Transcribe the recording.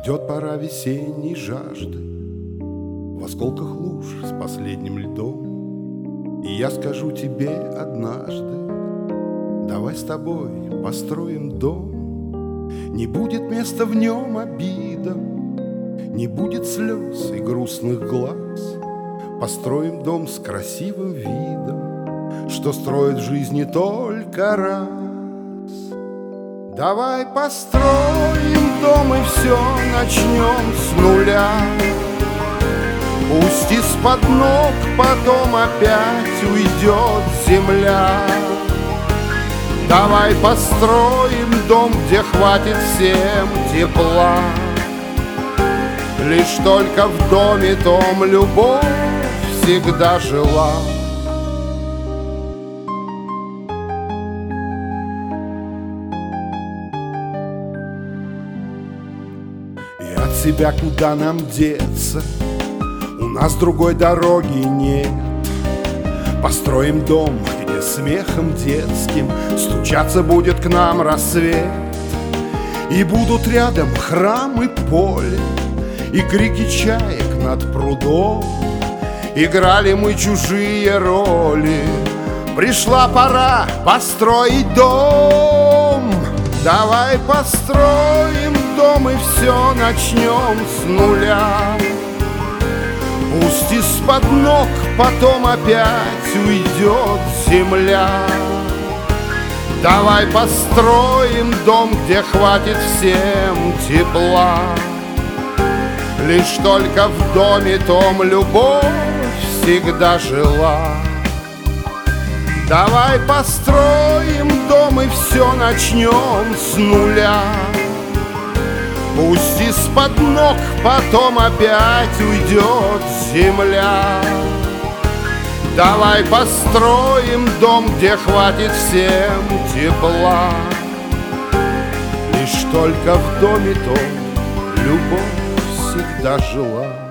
Придет пора весенней жажды в осколках луж с последним льдом, и я скажу тебе однажды: давай с тобой построим дом. Не будет места в нем обидам, не будет слез и грустных глаз. Построим дом с красивым видом, что строит в жизни только раз. Давай построим дом и все начнем с нуля. Пусть из-под ног потом опять уйдет земля. Давай построим дом, где хватит всем тепла. Лишь только в доме том любовь всегда жила. И от себя куда нам деться? У нас другой дороги нет. Построим дом, где смехом детским стучаться будет к нам рассвет. И будут рядом храм и поле, и крики чаек над прудом. Играли мы чужие роли, пришла пора построить дом. Давай построим дом и все начнем с нуля. Пусть из-под ног потом опять уйдет земля. Давай построим дом, где хватит всем тепла. Лишь только в доме том любовь всегда жила. Давай построим дом и все начнем с нуля. Пусть из-под ног потом опять уйдет земля. Давай построим дом, где хватит всем тепла. Лишь только в доме том любовь всегда жила.